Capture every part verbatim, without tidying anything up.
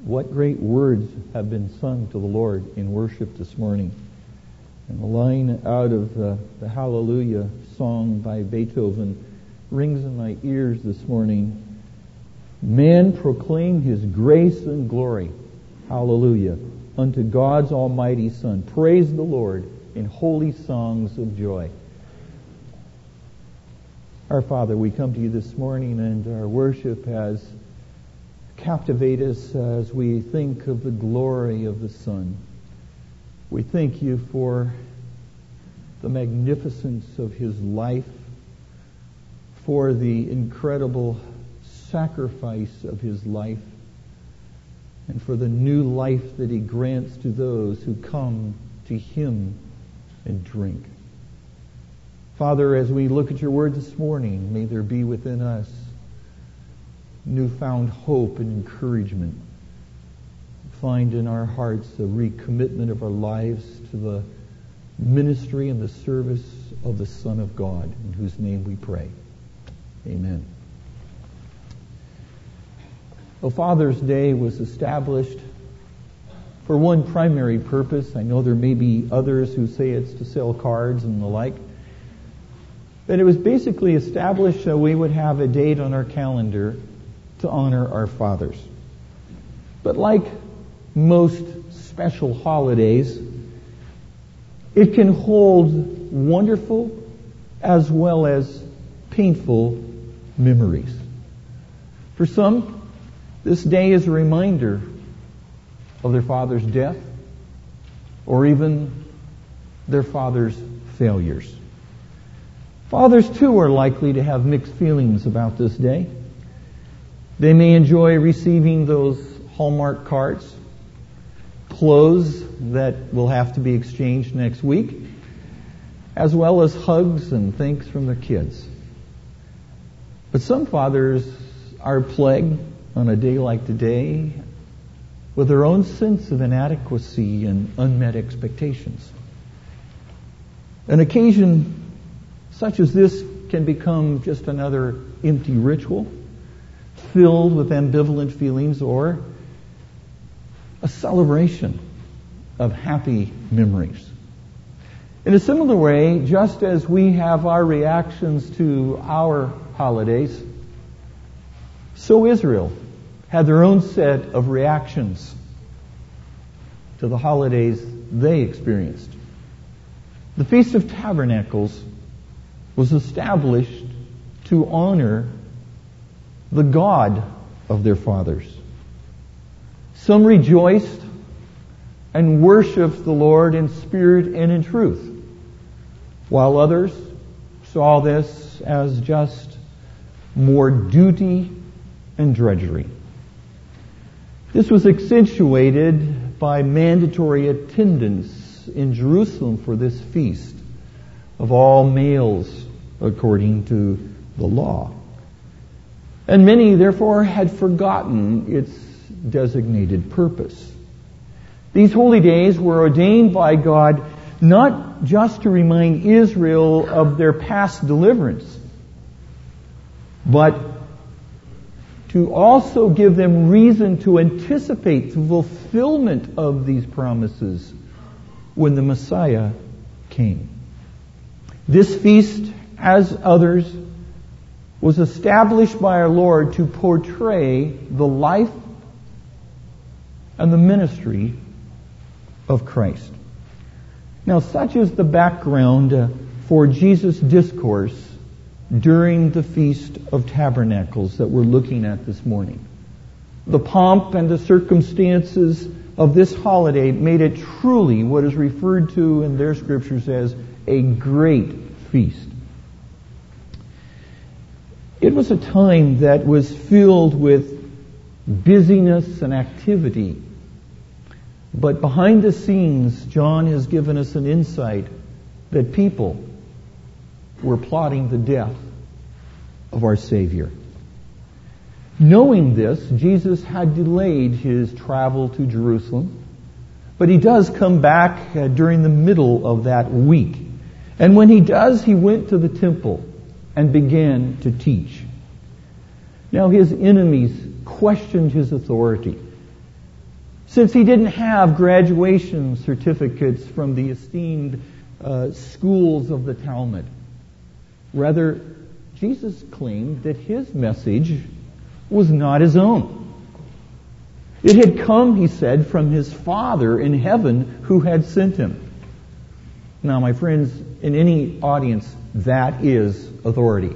What great words have been sung to the Lord in worship this morning. And the line out of the, the Hallelujah song by Beethoven rings in my ears this morning. Man proclaim His grace and glory. Hallelujah. Unto God's almighty Son. Praise the Lord in holy songs of joy. Our Father, we come to you this morning, and our worship has captivated us as we think of the glory of the Son. We thank you for the magnificence of His life, for the incredible sacrifice of His life, and for the new life that He grants to those who come to Him and drink. Father, as we look at your word this morning, may there be within us newfound hope and encouragement. Find in our hearts a recommitment of our lives to the ministry and the service of the Son of God, in whose name we pray. Amen. Well, Father's Day was established for one primary purpose. I know there may be others who say it's to sell cards and the like. But it was basically established so we would have a date on our calendar to honor our fathers. But like most special holidays, it can hold wonderful as well as painful memories. For some, this day is a reminder of their father's death or even their father's failures. Fathers, too, are likely to have mixed feelings about this day. They may enjoy receiving those Hallmark cards, clothes that will have to be exchanged next week, as well as hugs and thanks from their kids. But some fathers are plagued on a day like today with their own sense of inadequacy and unmet expectations. An occasion such as this can become just another empty ritual filled with ambivalent feelings, or a celebration of happy memories. In a similar way, just as we have our reactions to our holidays, so Israel had their own set of reactions to the holidays they experienced. The Feast of Tabernacles was established to honor the God of their fathers. Some rejoiced and worshiped the Lord in spirit and in truth, while others saw this as just more duty and drudgery. This was accentuated by mandatory attendance in Jerusalem for this feast of all males according to the law. And many, therefore, had forgotten its designated purpose. These holy days were ordained by God not just to remind Israel of their past deliverance, but to also give them reason to anticipate the fulfillment of these promises when the Messiah came. This feast, as others, was established by our Lord to portray the life and the ministry of Christ. Now, such is the background uh, for Jesus' discourse during the Feast of Tabernacles that we're looking at this morning. The pomp and the circumstances of this holiday made it truly what is referred to in their scriptures as a great feast. It was a time that was filled with busyness and activity. But behind the scenes, John has given us an insight that people were plotting the death of our Savior. Knowing this, Jesus had delayed his travel to Jerusalem, but he does come back uh, during the middle of that week. And when he does, he went to the temple and began to teach. Now his enemies questioned his authority. Since he didn't have graduation certificates from the esteemed uh, schools of the Talmud. Rather, Jesus claimed that his message was not his own. It had come, he said, from his Father in heaven who had sent him. Now, my friends, in any audience, that is authority.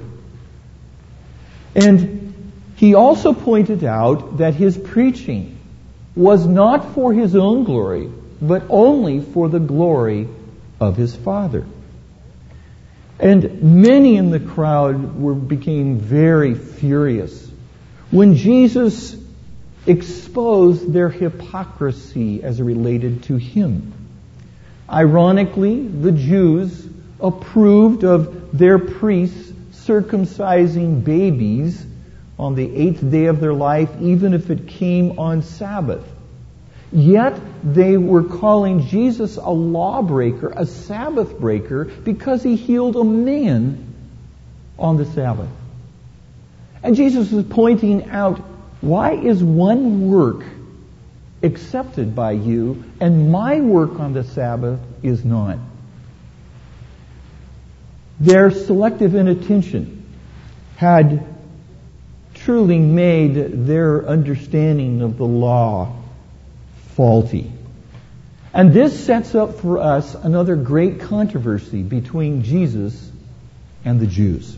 And he also pointed out that his preaching was not for his own glory, but only for the glory of his Father. And many in the crowd were became very furious when Jesus exposed their hypocrisy as related to him. Ironically, the Jews approved of their priests circumcising babies on the eighth day of their life, even if it came on Sabbath. Yet they were calling Jesus a lawbreaker, a Sabbath breaker, because he healed a man on the Sabbath. And Jesus was pointing out, why is one work accepted by you and my work on the Sabbath is not? Their selective inattention had truly made their understanding of the law faulty. And this sets up for us another great controversy between Jesus and the Jews.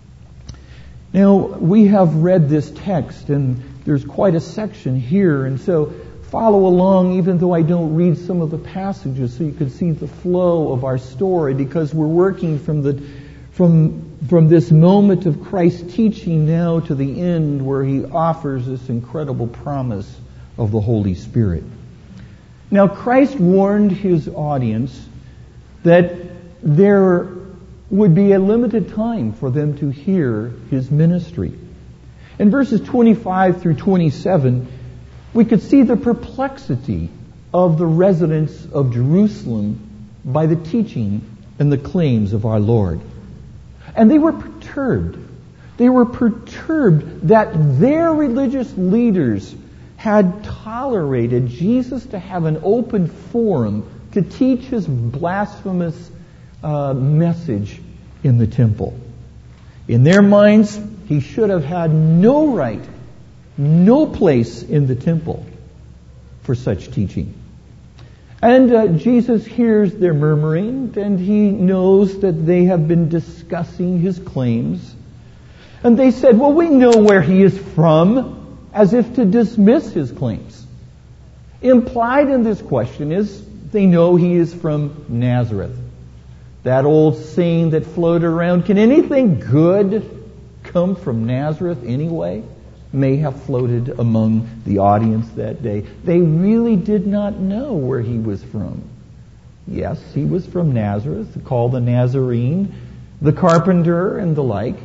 Now, we have read this text, and there's quite a section here, and so follow along, even though I don't read some of the passages, so you can see the flow of our story, because we're working from the from from this moment of Christ's teaching now to the end, where he offers this incredible promise of the Holy Spirit. Now, Christ warned his audience that there would be a limited time for them to hear his ministry. In verses twenty-five through twenty-seven, we could see the perplexity of the residents of Jerusalem by the teaching and the claims of our Lord. And they were perturbed. They were perturbed that their religious leaders had tolerated Jesus to have an open forum to teach his blasphemous uh, message in the temple. In their minds, he should have had no right, no place in the temple for such teaching. And uh, Jesus hears their murmuring, and he knows that they have been discussing his claims. And they said, well, we know where he is from, as if to dismiss his claims. Implied in this question is they know he is from Nazareth. That old saying that floated around, can anything good come from Nazareth anyway? May have floated among the audience that day. They really did not know where he was from. Yes, he was from Nazareth, called the Nazarene, the carpenter, and the like.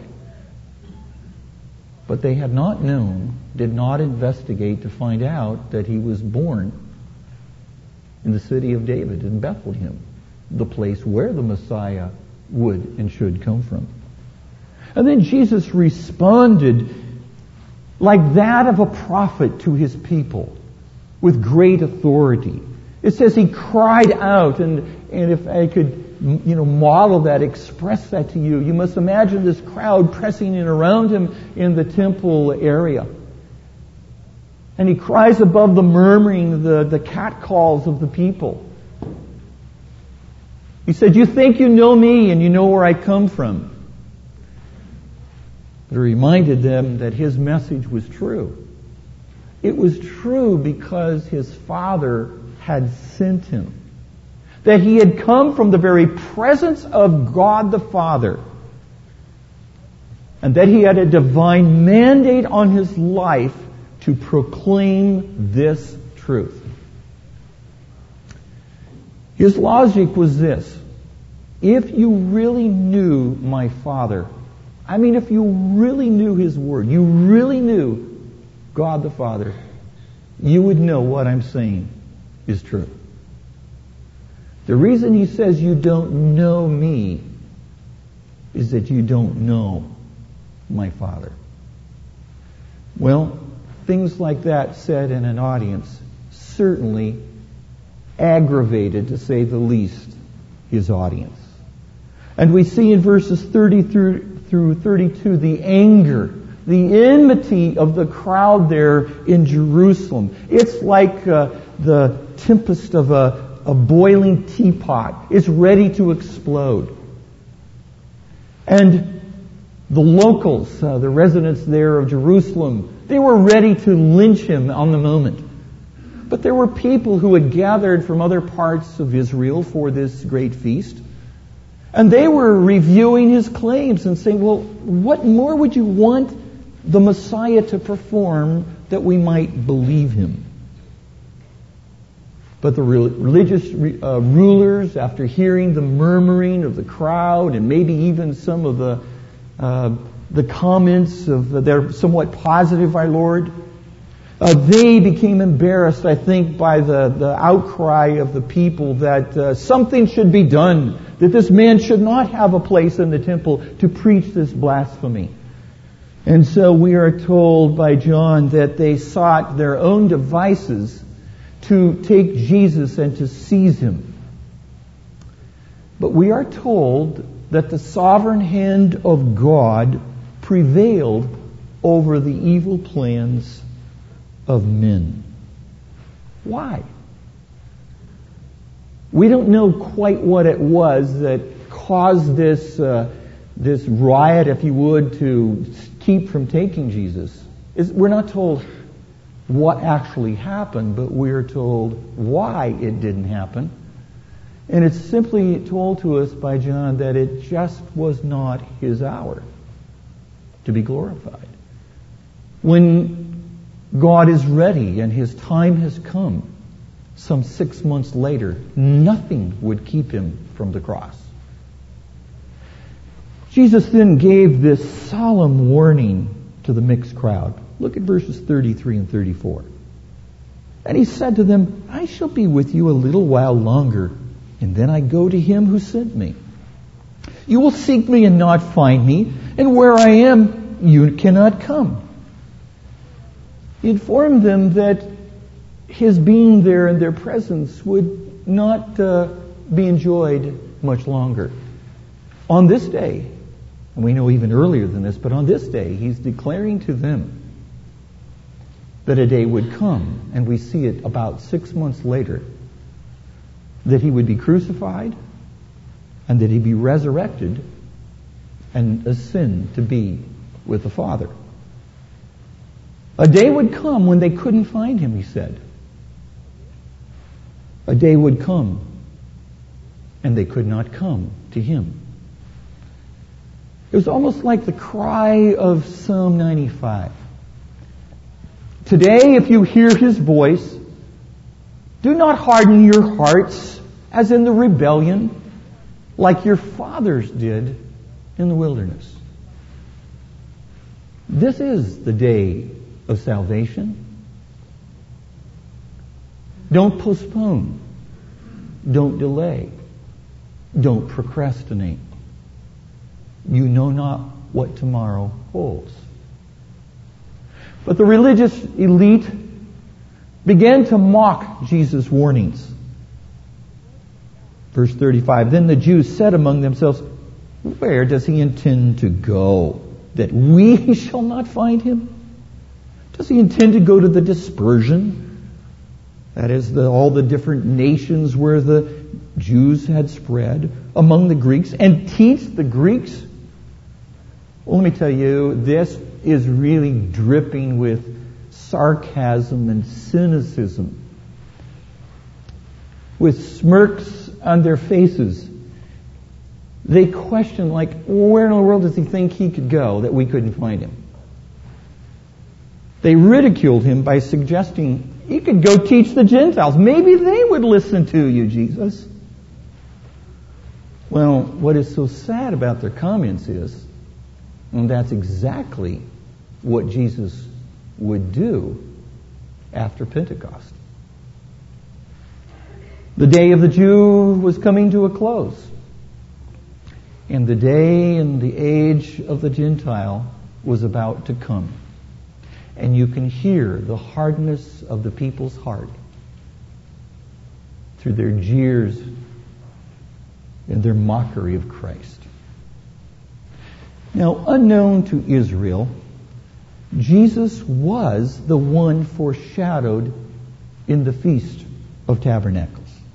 But they had not known, did not investigate to find out that he was born in the city of David, in Bethlehem, the place where the Messiah would and should come from. And then Jesus responded like that of a prophet to his people, with great authority. It says he cried out, and, and if I could, you know, model that, express that to you, you must imagine this crowd pressing in around him in the temple area. And he cries above the murmuring, the, the catcalls of the people. He said, you think you know me and you know where I come from. But he reminded them that his message was true. It was true because his Father had sent him. That he had come from the very presence of God the Father. And that he had a divine mandate on his life to proclaim this truth. His logic was this: if you really knew my Father, I mean, if you really knew his word, you really knew God the Father, you would know what I'm saying is true. The reason he says you don't know me is that you don't know my Father. Well, things like that said in an audience certainly aggravated, to say the least, his audience. And we see in verses thirty through, through thirty-two the anger, the enmity of the crowd there in Jerusalem. It's like uh, the tempest of a, a boiling teapot. It's ready to explode. And the locals, uh, the residents there of Jerusalem, they were ready to lynch him on the moment. But there were people who had gathered from other parts of Israel for this great feast. And they were reviewing his claims and saying, well, what more would you want the Messiah to perform that we might believe him? But the religious uh, rulers, after hearing the murmuring of the crowd and maybe even some of the uh, the comments of uh, they're somewhat positive, our Lord, uh, they became embarrassed, I think, by the, the outcry of the people that uh, something should be done, that this man should not have a place in the temple to preach this blasphemy. And so we are told by John that they sought their own devices to take Jesus and to seize him. But we are told that the sovereign hand of God prevailed over the evil plans of men. Why? We don't know quite what it was that caused this uh, this riot, if you would, to keep from taking Jesus. It's, we're not told what actually happened, but we're told why it didn't happen. And it's simply told to us by John that it just was not his hour to be glorified. When God is ready and his time has come, some six months later, nothing would keep him from the cross. Jesus then gave this solemn warning to the mixed crowd. Look at verses thirty-three and thirty-four. And he said to them, I shall be with you a little while longer, and then I go to him who sent me. You will seek me and not find me, and where I am, you cannot come. He informed them that his being there in their presence would not uh, be enjoyed much longer. On this day, and we know even earlier than this, but on this day, he's declaring to them that a day would come, and we see it about six months later, that he would be crucified and that he'd be resurrected and ascend to be with the Father. A day would come when they couldn't find him, he said. A day would come and they could not come to him. It was almost like the cry of Psalm ninety-five. Today, if you hear his voice, do not harden your hearts as in the rebellion, like your fathers did in the wilderness. This is the day of salvation. Don't postpone. Don't delay. Don't procrastinate. You know not what tomorrow holds. But the religious elite began to mock Jesus' warnings. Verse thirty-five, then the Jews said among themselves, where does he intend to go, that we shall not find him? Does he intend to go to the dispersion? That is, the, all the different nations where the Jews had spread among the Greeks, and teach the Greeks? Well, let me tell you, this is really dripping with sarcasm and cynicism. With smirks on their faces, they question, like, where in the world does he think he could go that we couldn't find him? They ridiculed him by suggesting he could go teach the Gentiles. Maybe they would listen to you, Jesus. Well, what is so sad about their comments is, and that's exactly what Jesus would do after Pentecost. The day of the Jew was coming to a close. And the day and the age of the Gentile was about to come. And you can hear the hardness of the people's heart through their jeers and their mockery of Christ. Now, unknown to Israel, Jesus was the one foreshadowed in the Feast of Tabernacles.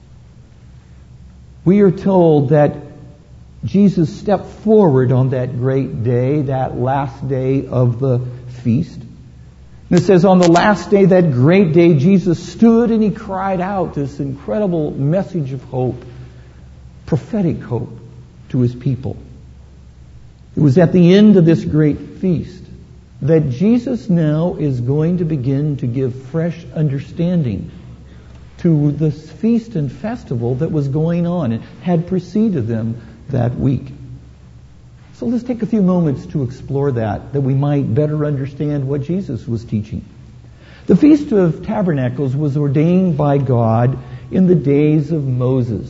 We are told that Jesus stepped forward on that great day, that last day of the feast. And it says, on the last day, that great day, Jesus stood and he cried out this incredible message of hope, prophetic hope to his people. It was at the end of this great feast that Jesus now is going to begin to give fresh understanding to the feast and festival that was going on and had preceded them that week. So let's take a few moments to explore that, that we might better understand what Jesus was teaching. The Feast of Tabernacles was ordained by God in the days of Moses,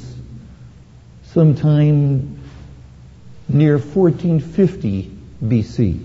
sometime near fourteen fifty B C.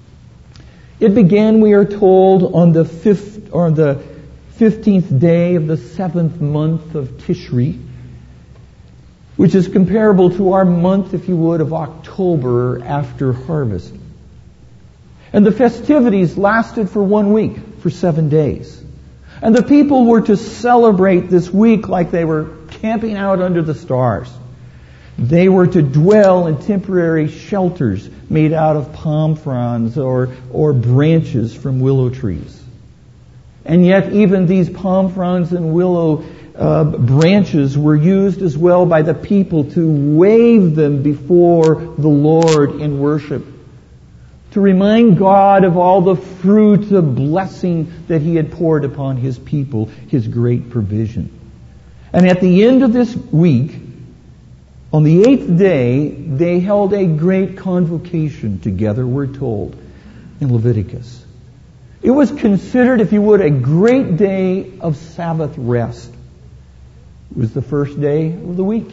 It began, we are told, on the fifth or the fifteenth day of the seventh month of Tishri, which is comparable to our month, if you would, of October after harvest. And the festivities lasted for one week, for seven days. And the people were to celebrate this week like they were camping out under the stars. They were to dwell in temporary shelters made out of palm fronds or, or branches from willow trees. And yet even these palm fronds and willow uh, branches were used as well by the people to wave them before the Lord in worship, to remind God of all the fruit of blessing that He had poured upon His people, His great provision. And at the end of this week, on the eighth day, they held a great convocation together, we're told, in Leviticus. It was considered, if you would, a great day of Sabbath rest. It was the first day of the week.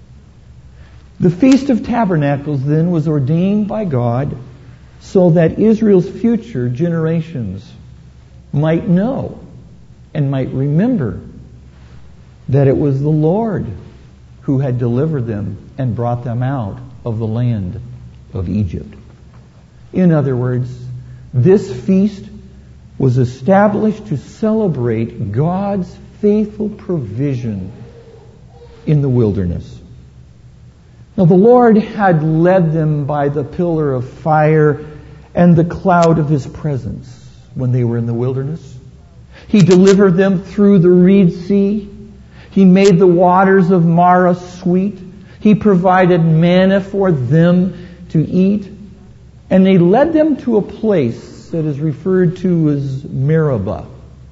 The Feast of Tabernacles then was ordained by God so that Israel's future generations might know and might remember that it was the Lord who had delivered them and brought them out of the land of Egypt. In other words, this feast was established to celebrate God's faithful provision in the wilderness. Now, the Lord had led them by the pillar of fire and the cloud of His presence when they were in the wilderness. He delivered them through the Reed Sea. He made the waters of Marah sweet. He provided manna for them to eat. And they led them to a place that is referred to as Meribah,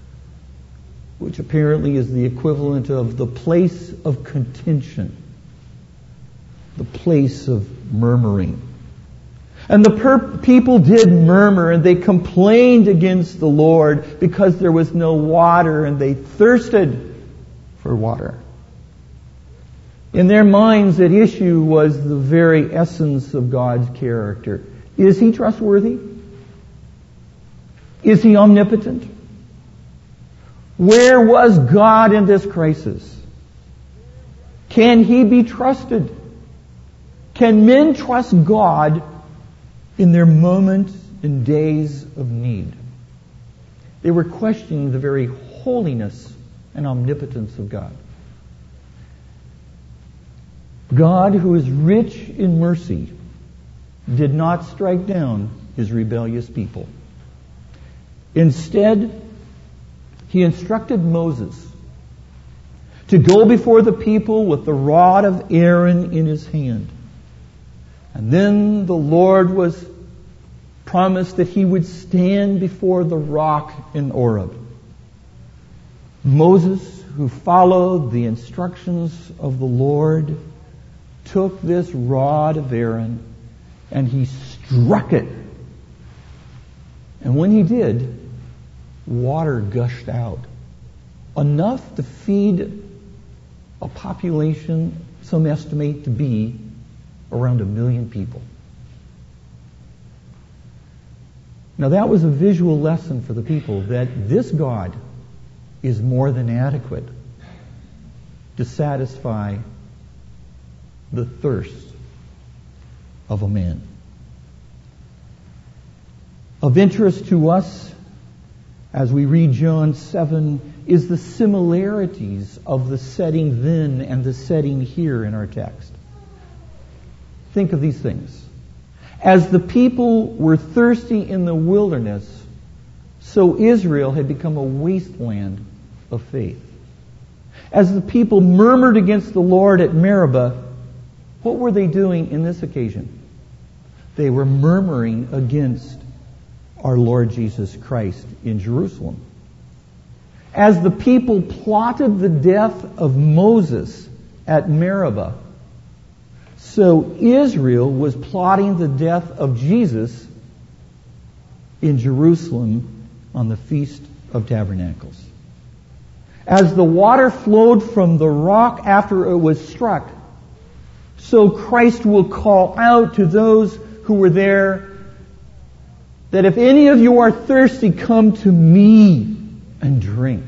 which apparently is the equivalent of the place of contention, the place of murmuring. And the per- people did murmur, and they complained against the Lord because there was no water, and they thirsted for water. In their minds, at issue was the very essence of God's character. Is He trustworthy? Is He omnipotent? Where was God in this crisis? Can He be trusted? Can men trust God in their moments and days of need? They were questioning the very holiness and omnipotence of God. God, who is rich in mercy, did not strike down His rebellious people. Instead, He instructed Moses to go before the people with the rod of Aaron in his hand. And then the Lord was promised that He would stand before the rock in Oreb. Moses, who followed the instructions of the Lord, took this rod of Aaron and he struck it. And when he did, water gushed out, enough to feed a population, some estimate to be around a million people. Now that was a visual lesson for the people that this God is more than adequate to satisfy the thirst of a man. Of interest to us, as we read John seven, is the similarities of the setting then and the setting here in our text. Think of these things. As the people were thirsty in the wilderness, so Israel had become a wasteland of faith. As the people murmured against the Lord at Meribah, what were they doing in this occasion? They were murmuring against our Lord Jesus Christ in Jerusalem. As the people plotted the death of Moses at Meribah, so Israel was plotting the death of Jesus in Jerusalem on the Feast of Tabernacles. As the water flowed from the rock after it was struck, so Christ will call out to those who were there that if any of you are thirsty, come to me and drink.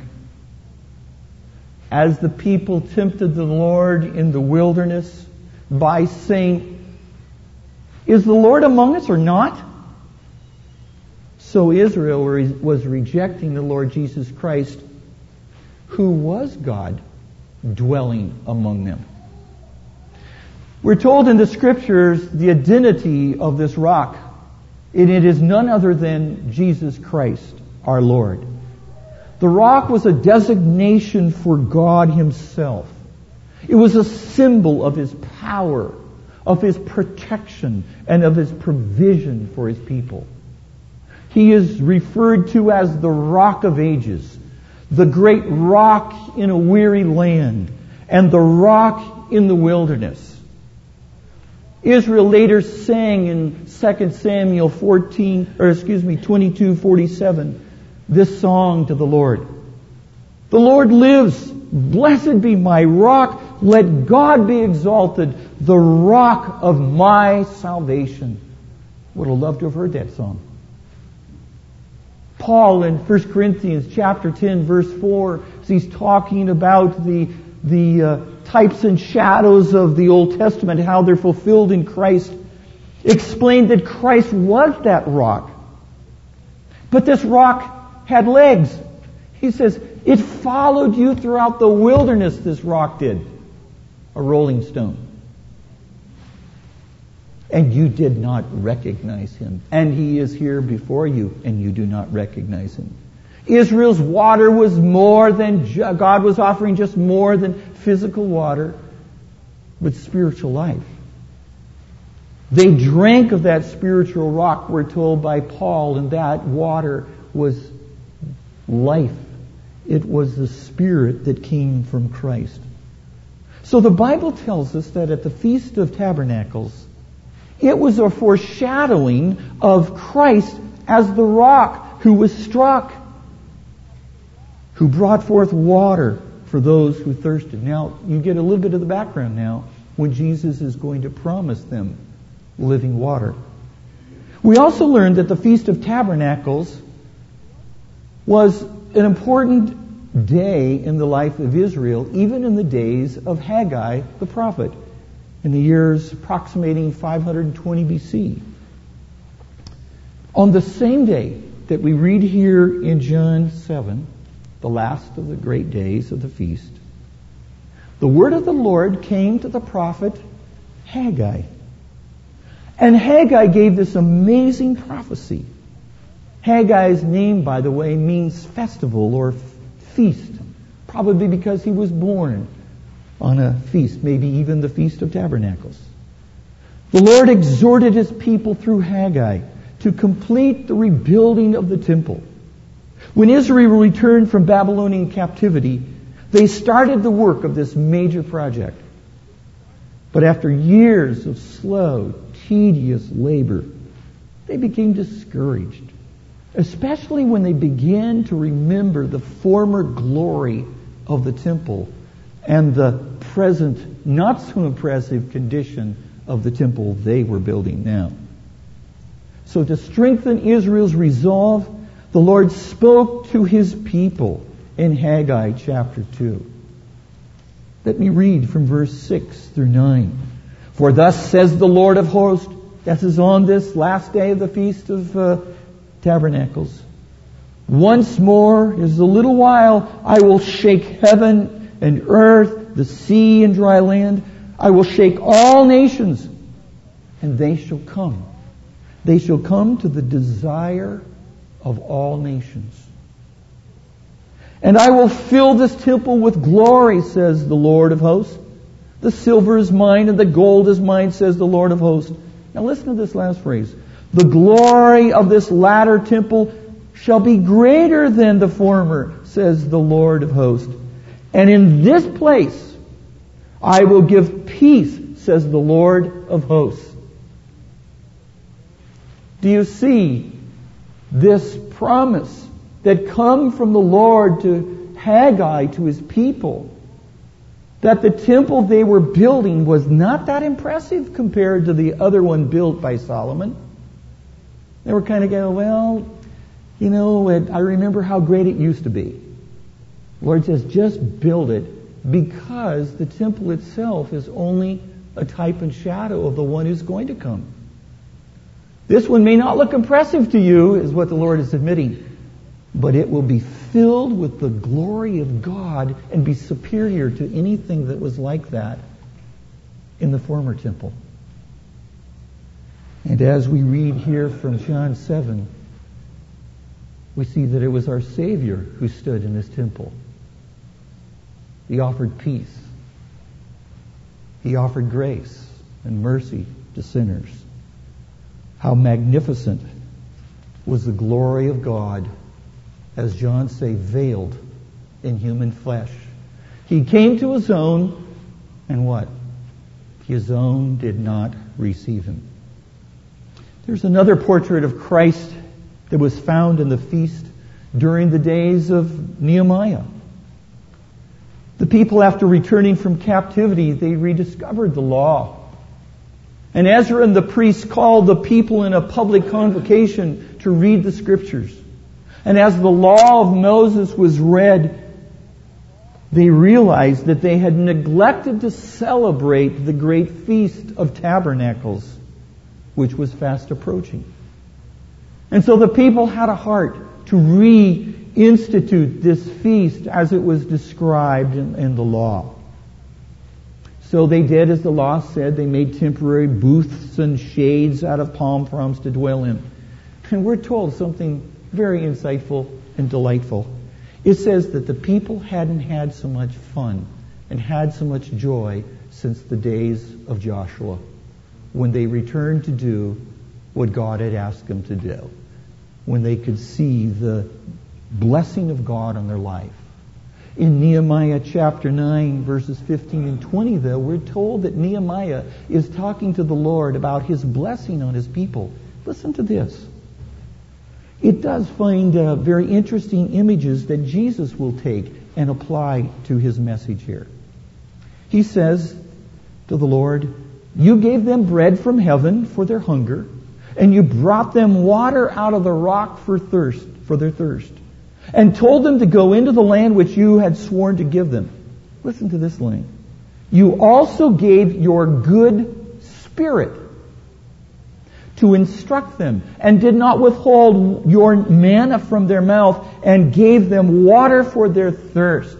As the people tempted the Lord in the wilderness by saying, is the Lord among us or not? So Israel was rejecting the Lord Jesus Christ, who was God dwelling among them. We're told in the Scriptures the identity of this rock, and it is none other than Jesus Christ, our Lord. The rock was a designation for God Himself. It was a symbol of His power, of His protection, and of His provision for His people. He is referred to as the Rock of Ages, the great rock in a weary land, and the rock in the wilderness. Israel later sang in Second Samuel fourteen, or excuse me, twenty-two forty-seven, this song to the Lord. The Lord lives. Blessed be my rock. Let God be exalted, the rock of my salvation. Would have loved to have heard that song. Paul in First Corinthians chapter ten, verse four, as he's talking about the the uh, types and shadows of the Old Testament, how they're fulfilled in Christ, explained that Christ was that rock. But this rock had legs. He says, it followed you throughout the wilderness, this rock did. A rolling stone. And you did not recognize Him. And He is here before you, and you do not recognize Him. Israel's water was more than, God was offering just more than physical water, but spiritual life. They drank of that spiritual rock, we're told by Paul, and that water was life. It was the Spirit that came from Christ. So the Bible tells us that at the Feast of Tabernacles, it was a foreshadowing of Christ as the rock who was struck, who brought forth water for those who thirsted. Now, you get a little bit of the background now when Jesus is going to promise them living water. We also learned that the Feast of Tabernacles was an important day in the life of Israel, even in the days of Haggai the prophet, in the years approximating five hundred twenty B C. On the same day that we read here in John seven, the last of the great days of the feast, the word of the Lord came to the prophet Haggai. And Haggai gave this amazing prophecy. Haggai's name, by the way, means festival or feast, probably because he was born on a feast, maybe even the Feast of Tabernacles. The Lord exhorted His people through Haggai to complete the rebuilding of the temple. When Israel returned from Babylonian captivity, they started the work of this major project. But after years of slow, tedious labor, they became discouraged, especially when they began to remember the former glory of the temple and the present, not so impressive condition of the temple they were building now. So to strengthen Israel's resolve, the Lord spoke to His people in Haggai chapter two. Let me read from verse six through nine. For thus says the Lord of hosts, that is on this last day of the Feast of uh, Tabernacles. Once more, is a little while, I will shake heaven and earth, the sea and dry land. I will shake all nations, and they shall come. They shall come to the desire of all nations. And I will fill this temple with glory, says the Lord of hosts. The silver is mine and the gold is mine, says the Lord of hosts. Now listen to this last phrase. The glory of this latter temple shall be greater than the former, says the Lord of hosts. And in this place I will give peace, says the Lord of hosts. Do you see this promise that come from the Lord to Haggai, to his people? That the temple they were building was not that impressive compared to the other one built by Solomon. They were kind of going, well, you know, it, I remember how great it used to be. The Lord says, just build it, because the temple itself is only a type and shadow of the one who's going to come. This one may not look impressive to you, is what the Lord is admitting, but it will be filled with the glory of God and be superior to anything that was like that in the former temple. And as we read here from John seven, we see that it was our Savior who stood in this temple. He offered peace. He offered grace and mercy to sinners. How magnificent was the glory of God, as John say, veiled in human flesh. He came to his own, and what? His own did not receive him. There's another portrait of Christ that was found in the feast during the days of Nehemiah. The people, after returning from captivity, they rediscovered the law. And Ezra and the priests called the people in a public convocation to read the Scriptures. And as the law of Moses was read, they realized that they had neglected to celebrate the great Feast of Tabernacles, which was fast approaching. And so the people had a heart to reinstitute this feast as it was described in, in the law. So they did as the law said. They made temporary booths and shades out of palm fronds to dwell in. And we're told something very insightful and delightful. It says that the people hadn't had so much fun and had so much joy since the days of Joshua, when they returned to do what God had asked them to do, when they could see the blessing of God on their life. In Nehemiah chapter nine, verses fifteen and twenty, though, we're told that Nehemiah is talking to the Lord about his blessing on his people. Listen to this. It does find uh, very interesting images that Jesus will take and apply to his message here. He says to the Lord, "You gave them bread from heaven for their hunger, and you brought them water out of the rock for thirst, for their thirst, and told them to go into the land which you had sworn to give them." Listen to this line. "You also gave your good Spirit to instruct them, and did not withhold your manna from their mouth, and gave them water for their thirst."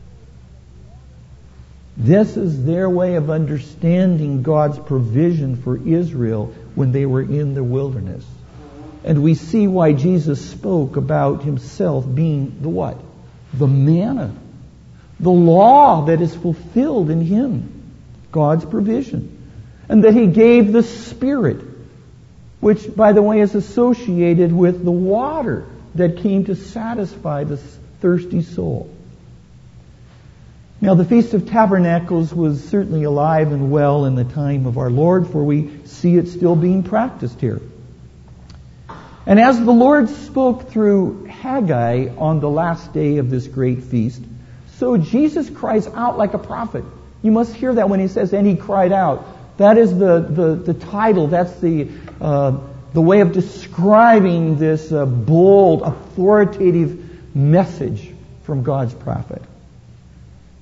This is their way of understanding God's provision for Israel when they were in the wilderness. And we see why Jesus spoke about himself being the what? The manna. The law that is fulfilled in him. God's provision. And that he gave the Spirit, which, by the way, is associated with the water that came to satisfy the thirsty soul. Now, the Feast of Tabernacles was certainly alive and well in the time of our Lord, for we see it still being practiced here. And as the Lord spoke through Haggai on the last day of this great feast, so Jesus cries out like a prophet. You must hear that when he says, "and he cried out." That is the, the, the title, that's the, uh, the way of describing this uh, bold, authoritative message from God's prophet.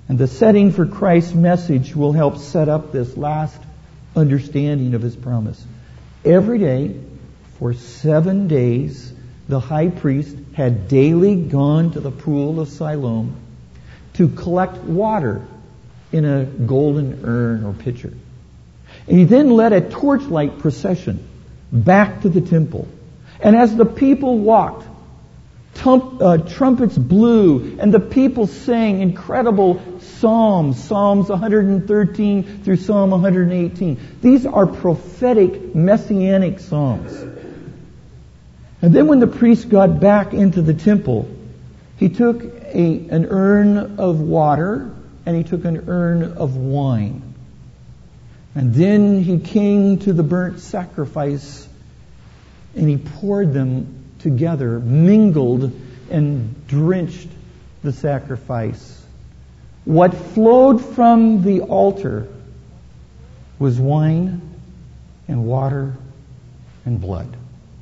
And the setting for Christ's message will help set up this last understanding of His promise. Every day, for seven days, the high priest had daily gone to the pool of Siloam to collect water in a golden urn or pitcher. And he then led a torchlight procession back to the temple. And as the people walked, tum- uh, trumpets blew, and the people sang incredible psalms, Psalms one hundred thirteen through Psalm one hundred eighteen. These are prophetic, messianic psalms. And then when the priest got back into the temple, he took a, an urn of water and he took an urn of wine. And then he came to the burnt sacrifice and he poured them together, mingled and drenched the sacrifice. What flowed from the altar was wine and water and blood.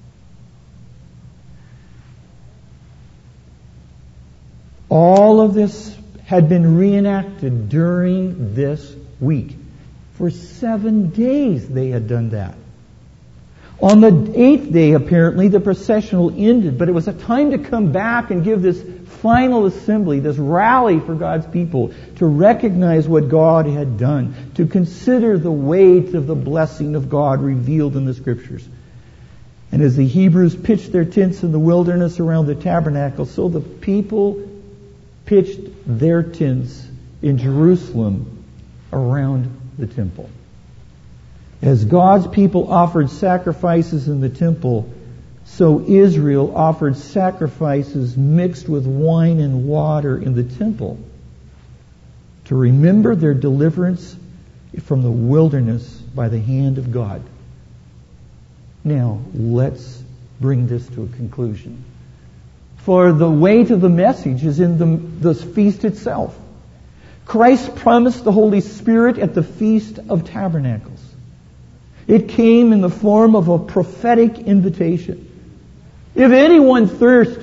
All of this had been reenacted during this week. For seven days they had done that. On the eighth day, apparently, the processional ended, but it was a time to come back and give this final assembly, this rally for God's people, to recognize what God had done, to consider the weight of the blessing of God revealed in the Scriptures. And as the Hebrews pitched their tents in the wilderness around the tabernacle, so the people pitched their tents in Jerusalem around the temple. As God's people offered sacrifices in the temple, so Israel offered sacrifices mixed with wine and water in the temple to remember their deliverance from the wilderness by the hand of God. Now, let's bring this to a conclusion. For the weight of the message is in the, the feast itself. Christ promised the Holy Spirit at the Feast of Tabernacles. It came in the form of a prophetic invitation. If anyone thirst,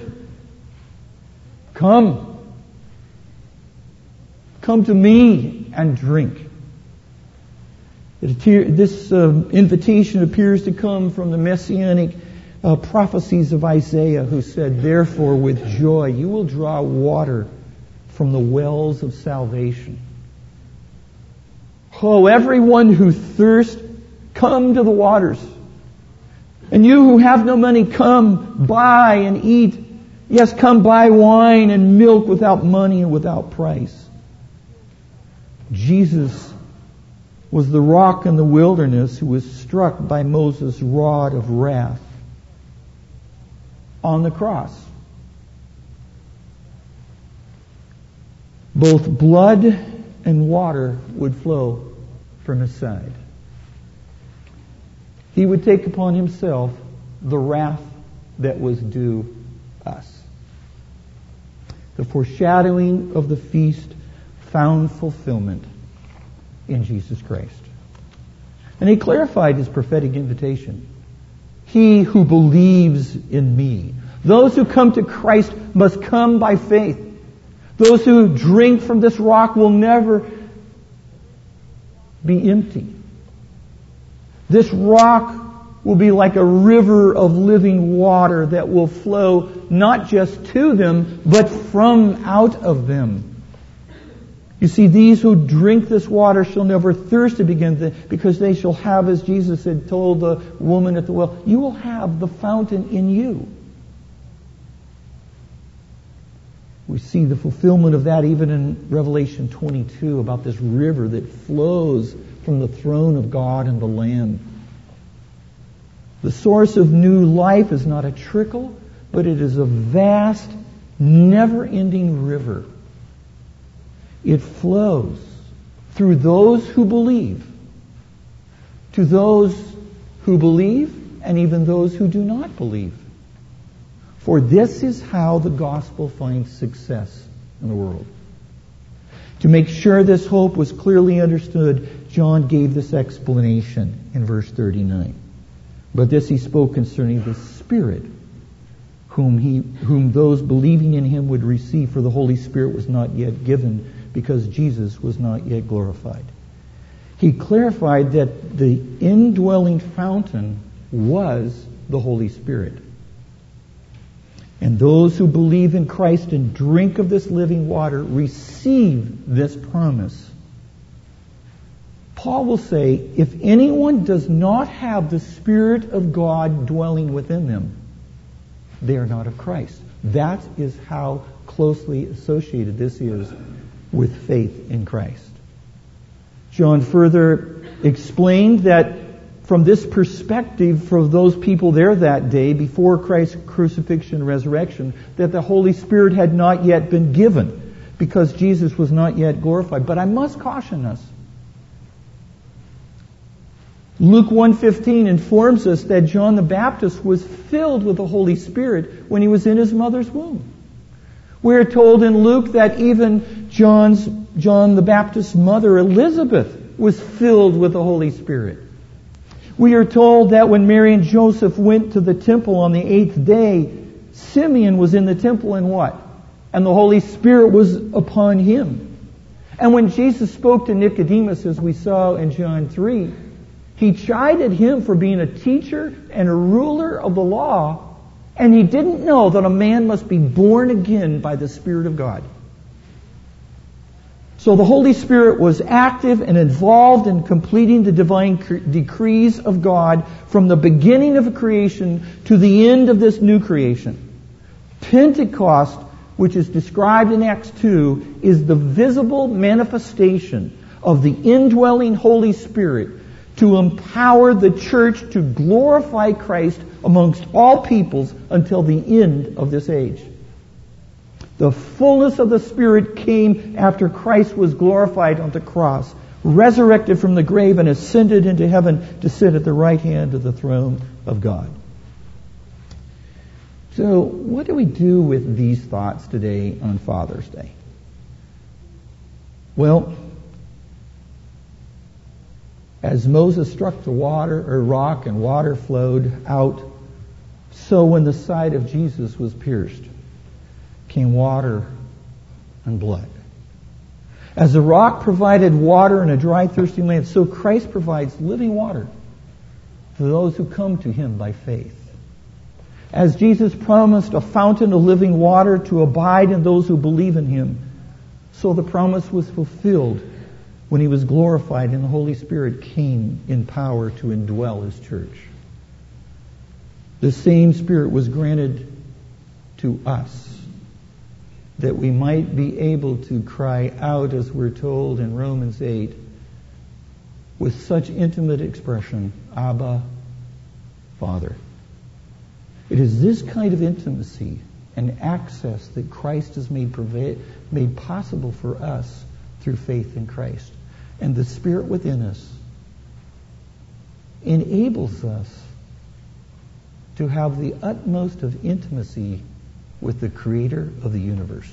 come. Come to me and drink. This uh, invitation appears to come from the messianic uh, prophecies of Isaiah, who said, "Therefore with joy you will draw water from the wells of salvation." Oh, everyone who thirsts, come to the waters. And you who have no money, come, buy and eat. Yes, come buy wine and milk without money and without price. Jesus was the rock in the wilderness who was struck by Moses' rod of wrath on the cross. Both blood and water would flow from his side. He would take upon himself the wrath that was due us. The foreshadowing of the feast found fulfillment in Jesus Christ. And he clarified his prophetic invitation. He who believes in me. Those who come to Christ must come by faith. Those who drink from this rock will never be empty. This rock will be like a river of living water that will flow not just to them, but from out of them. You see, these who drink this water shall never thirst again, because they shall have, as Jesus had told the woman at the well, you will have the fountain in you. We see the fulfillment of that even in Revelation twenty-two, about this river that flows from the throne of God and the Lamb. The source of new life is not a trickle, but it is a vast, never-ending river. It flows through those who believe, to those who believe, and even those who do not believe. For this is how the gospel finds success in the world. To make sure this hope was clearly understood, John gave this explanation in verse thirty-nine. But this he spoke concerning the Spirit, whom he, whom those believing in him would receive, for the Holy Spirit was not yet given, because Jesus was not yet glorified. He clarified that the indwelling fountain was the Holy Spirit. And those who believe in Christ and drink of this living water receive this promise. Paul will say, if anyone does not have the Spirit of God dwelling within them, they are not of Christ. That is how closely associated this is with faith in Christ. John further explained that from this perspective, for those people there that day, before Christ's crucifixion and resurrection, that the Holy Spirit had not yet been given because Jesus was not yet glorified. But I must caution us. Luke one fifteen informs us that John the Baptist was filled with the Holy Spirit when he was in his mother's womb. We are told in Luke that even John's, John the Baptist's mother, Elizabeth, was filled with the Holy Spirit. We are told that when Mary and Joseph went to the temple on the eighth day, Simeon was in the temple and what? And the Holy Spirit was upon him. And when Jesus spoke to Nicodemus, as we saw in John three, he chided him for being a teacher and a ruler of the law, and he didn't know that a man must be born again by the Spirit of God. So the Holy Spirit was active and involved in completing the divine cre- decrees of God from the beginning of creation to the end of this new creation. Pentecost, which is described in Acts two, is the visible manifestation of the indwelling Holy Spirit to empower the church to glorify Christ amongst all peoples until the end of this age. The fullness of the Spirit came after Christ was glorified on the cross, resurrected from the grave, and ascended into heaven to sit at the right hand of the throne of God. So, what do we do with these thoughts today on Father's Day? Well, as Moses struck the water or rock and water flowed out, so when the side of Jesus was pierced, came water and blood. As the rock provided water in a dry, thirsty land, so Christ provides living water for those who come to Him by faith. As Jesus promised a fountain of living water to abide in those who believe in Him, so the promise was fulfilled when He was glorified and the Holy Spirit came in power to indwell His church. The same Spirit was granted to us, that we might be able to cry out, as we're told in Romans eight, with such intimate expression, Abba, Father. It is this kind of intimacy and access that Christ has made, perva- made possible for us through faith in Christ. And the Spirit within us enables us to have the utmost of intimacy with the Creator of the universe.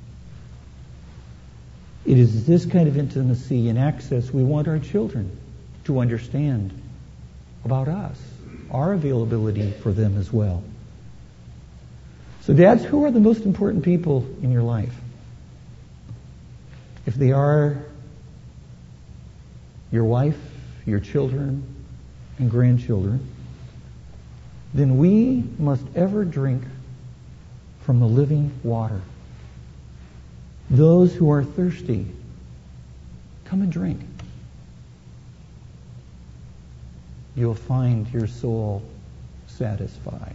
It is this kind of intimacy and access we want our children to understand about us, our availability for them as well. So dads, who are the most important people in your life? If they are your wife, your children, and grandchildren, then we must ever drink from the living water. Those who are thirsty, come and drink. You'll find your soul satisfied.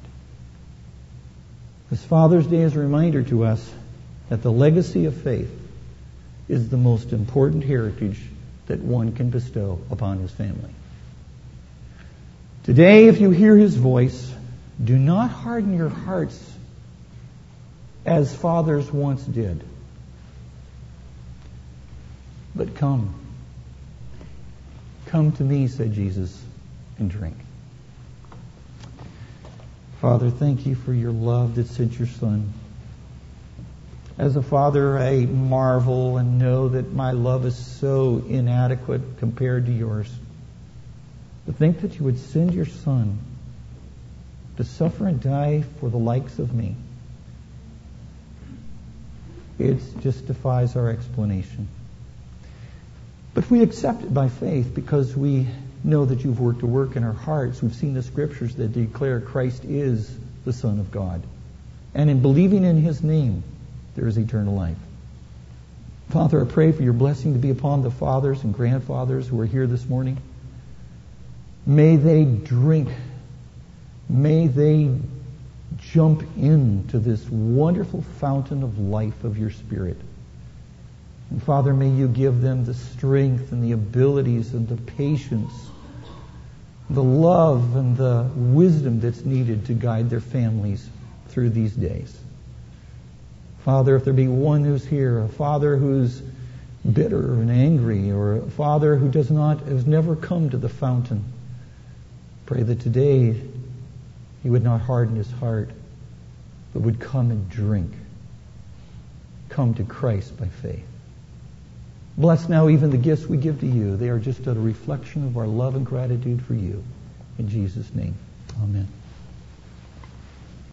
This Father's Day is a reminder to us that the legacy of faith is the most important heritage that one can bestow upon his family. Today, if you hear His voice, do not harden your hearts as fathers once did. But come. Come to me, said Jesus, and drink. Father, thank you for your love that sent your Son. As a father, I marvel and know that my love is so inadequate compared to yours. But think that you would send your Son to suffer and die for the likes of me. It just defies our explanation. But we accept it by faith because we know that you've worked a work in our hearts. We've seen the scriptures that declare Christ is the Son of God. And in believing in his name, there is eternal life. Father, I pray for your blessing to be upon the fathers and grandfathers who are here this morning. May they drink. May they jump into this wonderful fountain of life of your Spirit. And Father, may you give them the strength and the abilities and the patience, the love and the wisdom that's needed to guide their families through these days. Father, if there be one who's here, a father who's bitter and angry, or a father who does not, has never come to the fountain, pray that today he would not harden his heart, but would come and drink. Come to Christ by faith. Bless now even the gifts we give to you. They are just a reflection of our love and gratitude for you. In Jesus' name, amen.